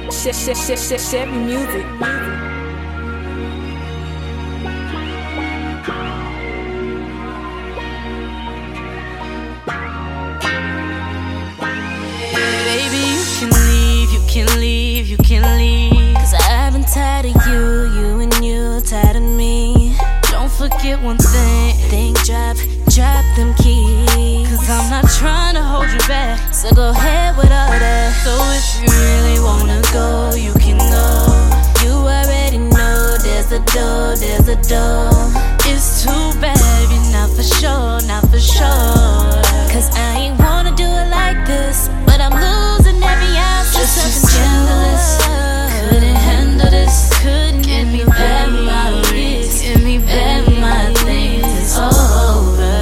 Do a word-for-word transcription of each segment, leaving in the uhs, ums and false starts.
Shit, shit, shit, shit, shit, music. Baby, you can leave, you can leave, you can leave. Cause I've been tired of you, you and you tired of me. Don't forget one thing, think drop, drop them keys. Cause I'm not trying to hold you back, so go ahead with all that. So if you really wanna go, you can go. You already know there's a door, there's a door. It's too bad you're not for sure, not for sure. Cause I ain't wanna do it like this, but I'm losing every ounce of self-control. Couldn't handle this, couldn't get me back my wrist, get me back my things, it's over.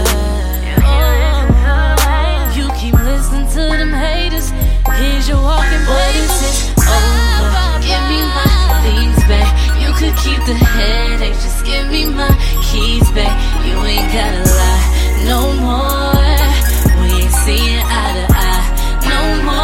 You keep listening to them haters, here's your walking place, it's over. Give me my things back, you could keep the headache, just give me my keys back. You ain't gotta lie no more, we ain't seeing eye to eye no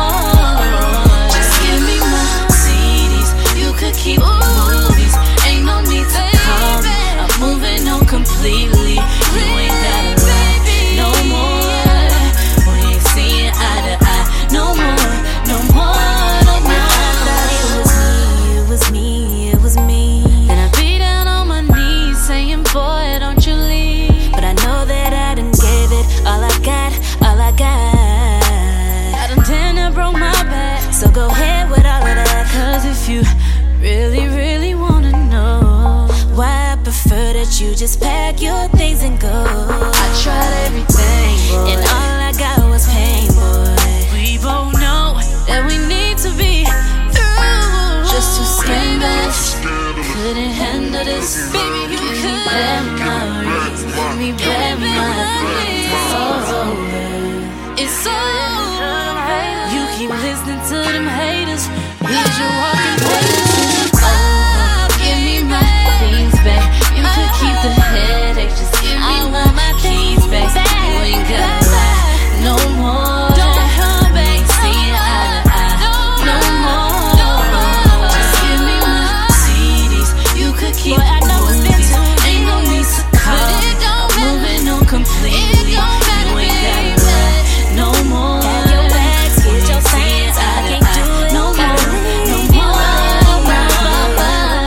more. Just give me my C Ds, you could keep the movies, ain't no need to call me, I'm moving on completely. You ain't gotta lie no more, we ain't seeing eye to eye no more, no more, no more. I thought it was me, it was me, it was me. Then I be down on my knees saying, boy, don't you leave. But I know that I done gave it all I got, all I got. I done damn near broke my back, so go ahead with all of that. Cause if you really, really wanna know why I prefer that you just pack your things and go. I tried everything, boy, and all I got was pain, boy. We both know that we need to be through. Just to scandalous, couldn't handle this. Baby, you could have my wrist, give me back my things. It's over, it's over. You keep listening to them haters, here's your walking place. It's over, give me my things back. You could keep the headache, just give me my keys back. You ain't gotta lie no more, we ain't seeing eye to eye no more. Just give me my C Ds, you could keep the movies, ain't no need to call me, I'm moving on completely. You ain't gotta lie no more, have your bags, get your signs, I can't do it no more, no more, no more.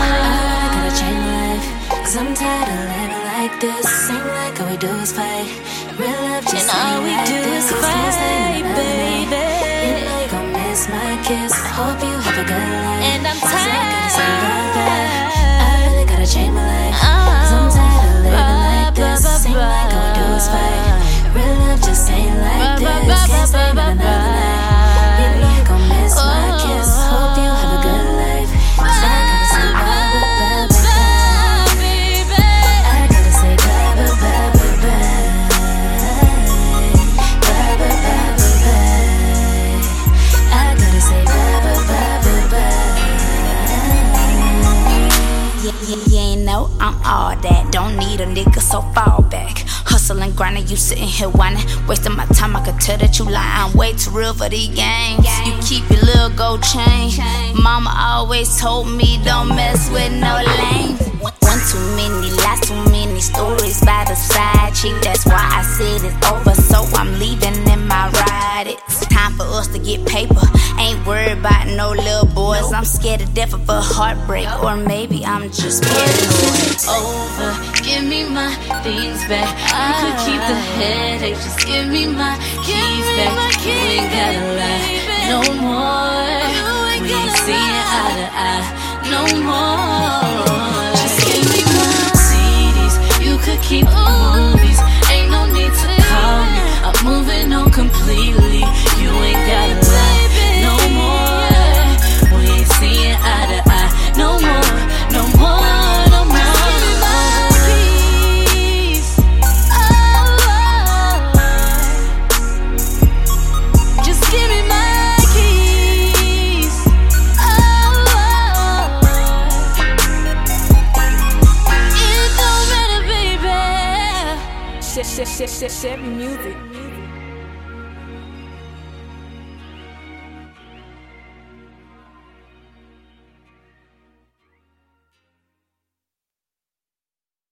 I gotta change my life, cause I'm tired of living like this. Ain't like all we do is fight, real love just ain't like this. Fight, baby. You know you gon' miss my kiss, I hope you have a good life, and I'm tired. I gotta say bye-bye, I really gotta change my life, cause I'm tired of living like this. Ain't like all we do is fight, real love just ain't like this. Can't stay with another night, you know you gon' miss my kiss, hope you have a good life, cause I gotta say bye-bye, baby. I gotta say bye-bye, bye-bye, I gotta say bye-bye, bye-bye. Yeah, yeah, yeah, ain't know I'm all that. Don't need a nigga, so fall back. Hustling, grinding, you sitting here whining, wasting my time. I could tell that you lie. I'm way too real for these games. You keep your little gold chain. Mama always told me don't mess with no lame. One too many lies, too many stories by the side chick. That's why I said it's over, so I'm leaving in my ride. It's time for us to get paper. Ain't worried about no little boys. I'm scared to death of a heartbreak, or maybe I'm just paranoid. It's over, give me my things back. You could keep the headache, just give me my keys back. You ain't gotta lie no more, we ain't seeing eye to eye no more. Just give me my C Ds, you could keep the movies, ain't no need to call me, I'm moving on completely. You ain't gotta lie no more, we ain't seeing eye to eye no more, no more, no more. Just give me my keys, oh, it don't matter, baby. Shit, shit, shit, shit, shit, music.